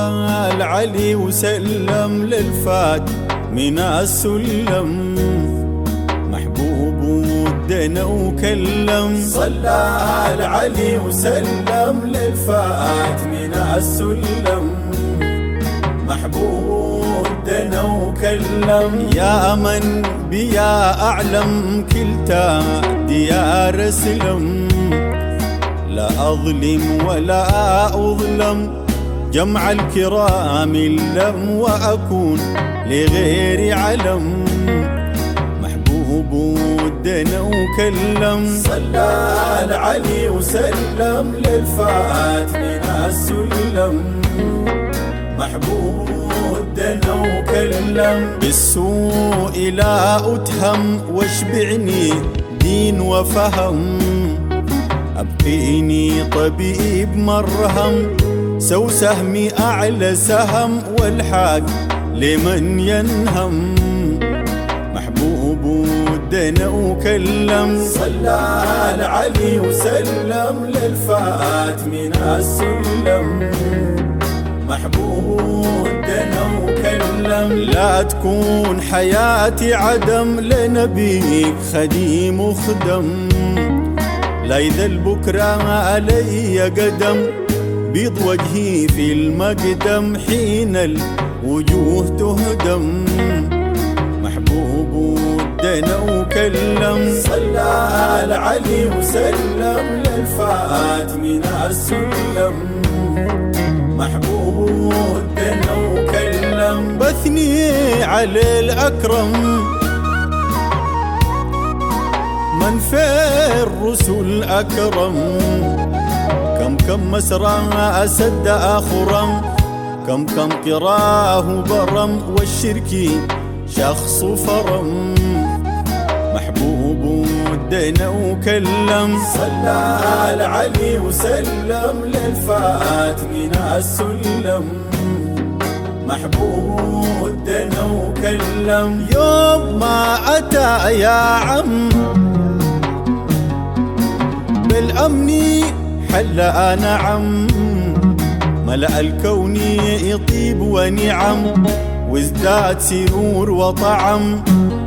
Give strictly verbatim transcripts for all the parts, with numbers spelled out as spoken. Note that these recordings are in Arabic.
العلي وسلم للفات من السلم، محبوب ودنا وكلم. صلى العلي وسلم للفات من السلم، محبوب ودنا وكلم. يا من بيا أعلم كلتا ديار سلم، لا أظلم ولا أظلم، جمع الكرام اللم وأكون لغيري علم، محبوب ودنا وكلم. صلى العلي وسلم للفات من السلم، محبوب ودنا وكلم. بالسوء لا أتهم واشبعني دين وفهم، أبقيني طبيب مرهم، سو سهمي أعلى سهم والحاق لمن ينهم، محبوب ودنا وكلم. صلى العلي وسلم للفات من السلم، محبوب ودنا وكلم. لا تكون حياتي عدم لنبيك خديم وخدم، لا يذل بكرة علي قدم، بيض وجهي في المقدم حين الوجوه تهدم، محبوب ودنا وكلم. صلى العلي وسلم للفات من السلم، محبوب ودنا وكلم. بثني على الأكرم من في الرسل أكرم، كم كم مسرى أسد أخرم، كم كم قراه برم والشرك شخص فرم، محبوب ودنا وكلم. صلى العلي وسلم للفات من السلم، محبوب ودنا وكلم. يوم ما أتى يا عم بالأمن حل نعم، ملأ الكون يطيب ونعم، وازداد سرور وطعم،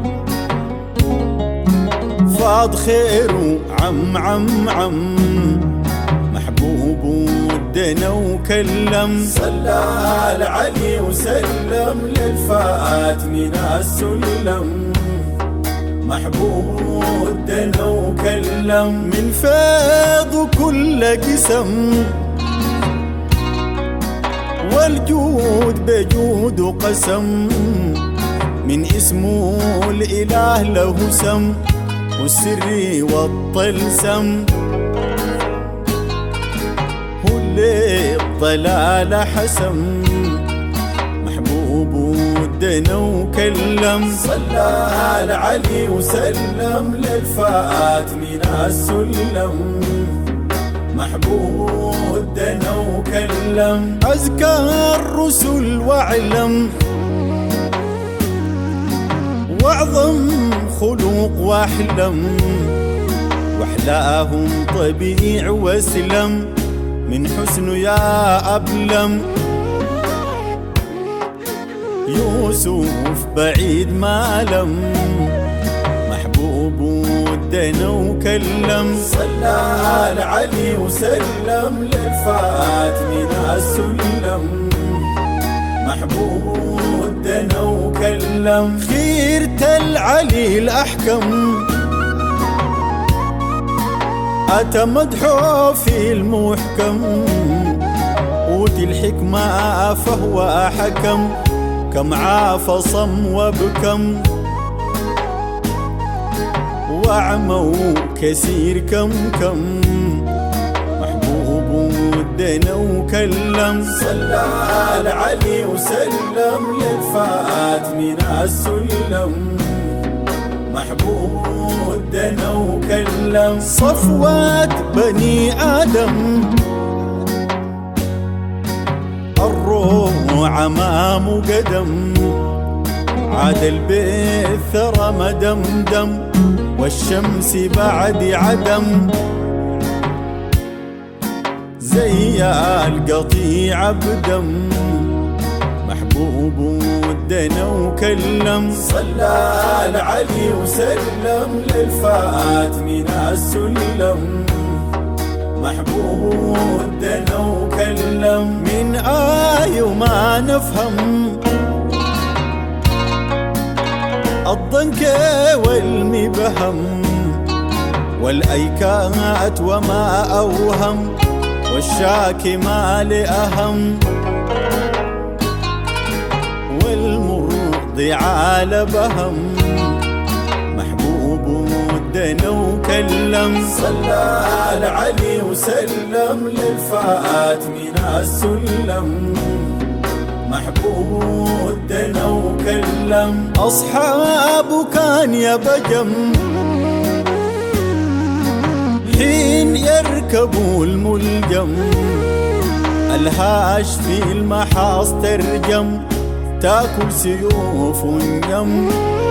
فاض خير عم عم عم، محبوب ودنا وكلم. صلى العلي وسلم للفات من السلم، محبوب ودنا وكلم. من فيض كل قسم والجود بجود قسم، من اسمه الإله له سم والسر والطلسم، هو اللي الضلال حسم، محبوب ودنا وكلم. صلى العلي وسلم للفات من السلم، محبوب ودنا وكلم. أزكى الرسل واعلم واعظم خلوق واحلم، واحلاهم طبيع وسلم، من حسن يا أبلم، يوسف بعيد ما لم، محبوب ودنا وكلم. صلى العلي وسلم للفات من السلم، محبوب ودنا وكلم. خيرة العلي الأحكم أتى مدحه في المحكم، أوتي الحكمة فهو حكم، كم عافصم وبكم، وعموا كثير كم كم، محبوب ودنا وكلم. صلى العلي وسلم للفات من السلم، محبوب ودنا وكلم. صفوة بني آدم الروح عمام قدم، عاد البيت ثرى مدمدم، والشمس بعد عدم، زي القطيع بدم، محبوب ودنا وكلم. صلى العلي وسلم للفات من السلم، محبوب ودنا وكلم. من آي وما نفهم الضنك والمبهم والأيكات وما أوهم والشاكي ما لأهم والمرضي على بهم، محبوب ودنا وكلم. صلى العلي وسلم للفات من السلم، محبوب ودنا وكلم. أصحابه كان يا بجم حين يركبوا الملجم، الهاش في المحاص ترجم تاكل سيوف ونجم،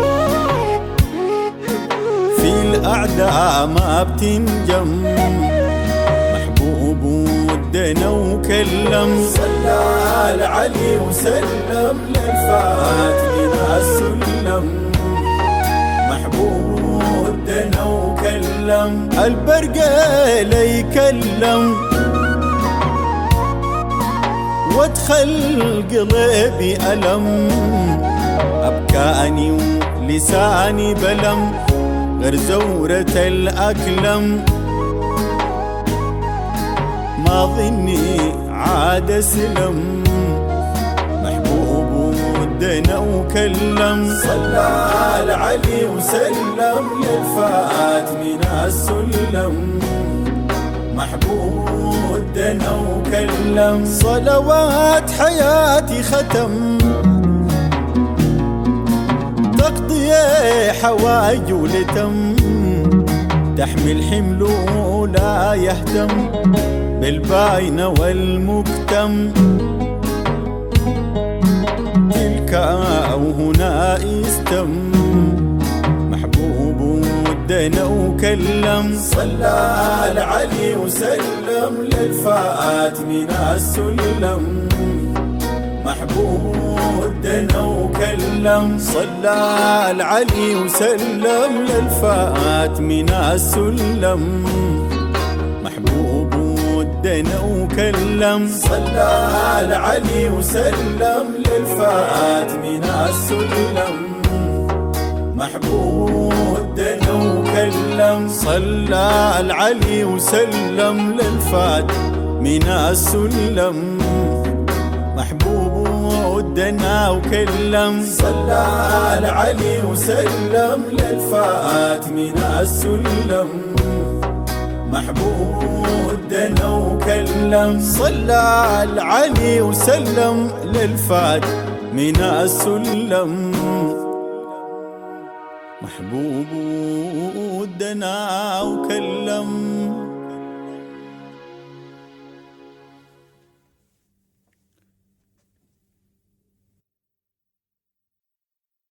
في الأعداء ما بتنجم، محبوب ودنا وكلم. صلى العلي وسلم للفات من السلم، محبوب ودنا وكلم. البرق ليكلم وادخل قلبي ألم، أبكاني ولساني بلم غير زورة الأكلم، ما ظني عاد سلم، محبوب ودنا وكلم. صلى العلي وسلم للفات من السلم، محبوب ودنا وكلم. صلوات حياتي ختم تقضي حوايج ولتم، تحمل حمل ولا يهتم بالباين والمكتم، تلك أو هنا يستم، محبوب ودنا وكلم. صلى العلي وسلم للفات من السلم، محبوب ودنا وكلم. صلى العلي وسلم للفات من السلم، محبوب ودنا وكلم. صلى العلي وسلم للفات من السلم، محبوب ودنا وكلم. صلى العلي وسلم للفات من السلم، محبوب ودنا وكلم. صلى العلي وسلم للفات من السلم، محبوب ودنا وكلم. صلى العلي وسلم للفات من السلم، محبوب ودنا وكلم.